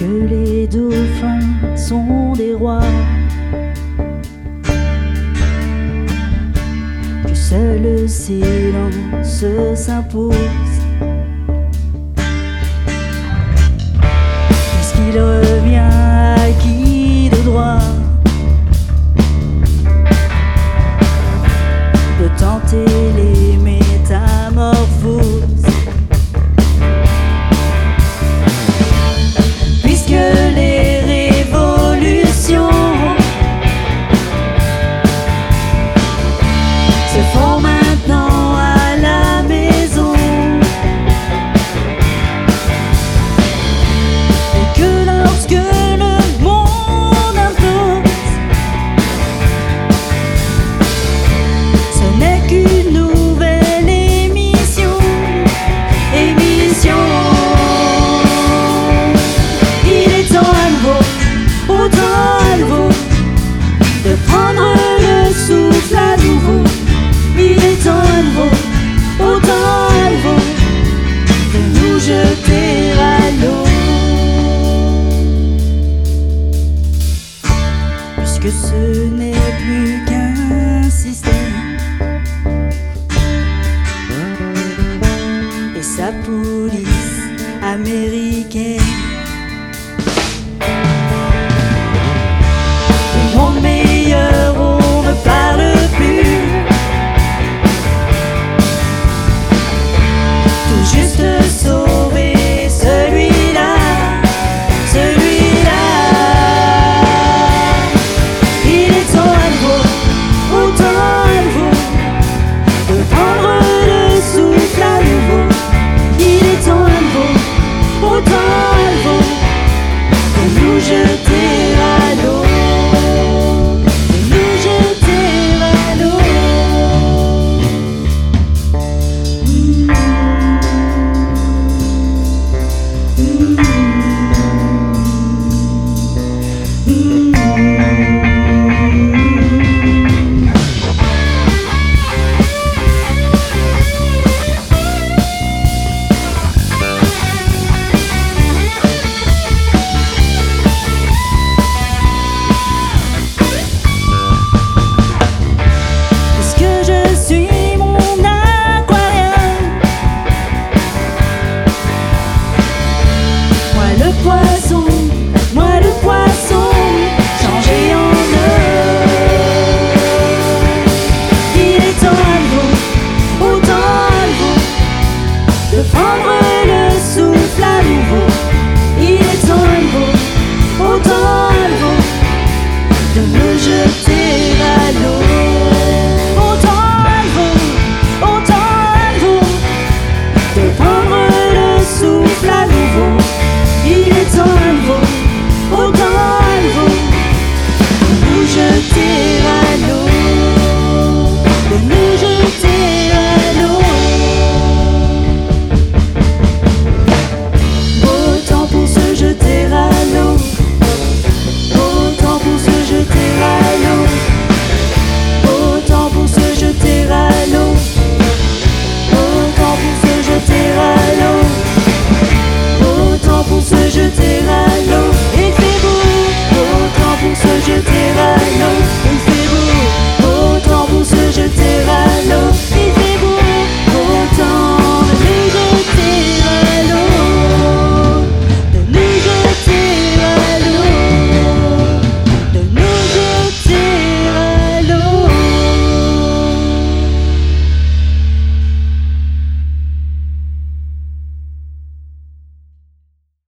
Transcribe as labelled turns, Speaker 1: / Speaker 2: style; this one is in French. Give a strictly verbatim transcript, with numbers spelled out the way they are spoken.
Speaker 1: que les dauphins sont des rois, que seul le silence s'impose, puisqu'il revient acquis de droit de tenter les métamorphoses. Que ce n'est plus qu'un système et sa police américaine. Le monde meilleur, on ne parle plus, tout juste sauver celui-là, celui-là. Il est temps à nouveau